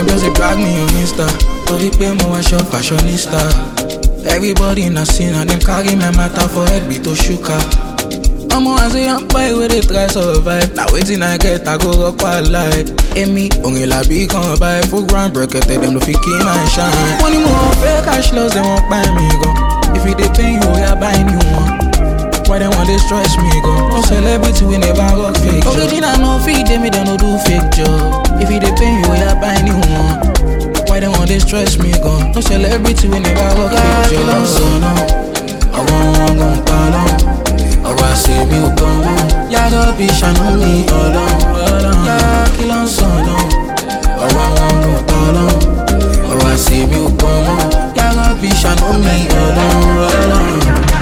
Them just they brag me on Insta. But they pay more wash up fashionista. Everybody in a scene and them carry my matter for head be to shuka. I'm as a young boy where they try survive. Now waiting I get I go rock all life. Me, only la be come by full ground break it. Them no fit keep my shine. Money more fake cash loss they won't buy me go. If you they pay you, yeah buy new one. Why they want they stress me go? No celebrity we never rock fake. Original no feed them, they no do fake job. If you they pay you, yeah buy new one. Why they want they stress me go? No celebrity we never rock fake job. So no, I won't follow. Ọ̀rọ̀ àṣìbí ògbọ́n mọ́ yàrá bí ṣàánú ní ọlọ́run yàrá kí ló ń sọ̀nà ọ̀rọ̀ àwọn ọ̀tọ̀ọ̀lọ́ ọ̀rọ̀ àṣìbí ògbọ́n mọ́ yàrá bí ṣàánú ní ọlọ́run.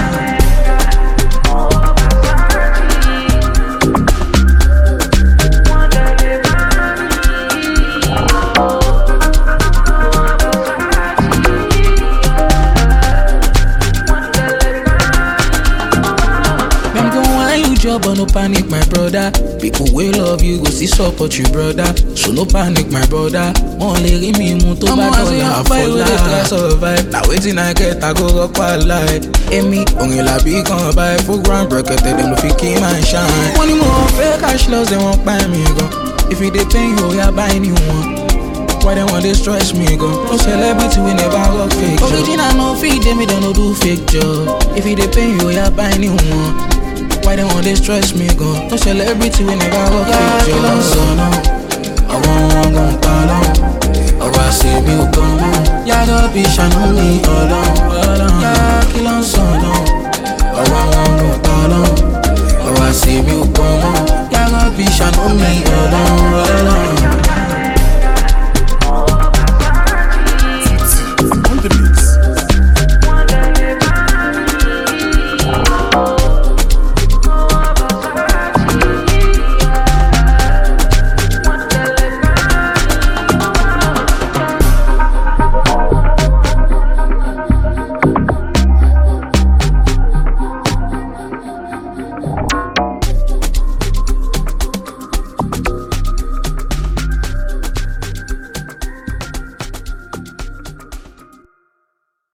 But no panic, my brother. People will love you, go see support you, brother. So no panic, my brother. Only me moon to buy dollar for life. Survive. Now waiting I get, I go rock all life. Me, only la be come by full ground break it. Them no fit keep my shine. Money more fake cash loss, they won't buy me go. If you they pay you, yeah buy new one. Why they want they stress me go? No celebrity we never rock fake. Original no feed them, they no do fake job. If you they pay you, yeah buy new one. Why they want they stress me go? No celebrity we never rock fake job. So no, I won't follow. Ọ̀rọ̀ àṣìbí ògbọ́n mọ́ yàrá bí ṣàánú ní ọlọ́run yàrá kí ló ń sọ̀nà ọ̀rọ̀ àwọn ọ̀tọ̀ọ̀lọ́ ọ̀rọ̀ àṣìbí ògbọ́n mọ́ yàrá bí ṣàánú ní ọlọ́run.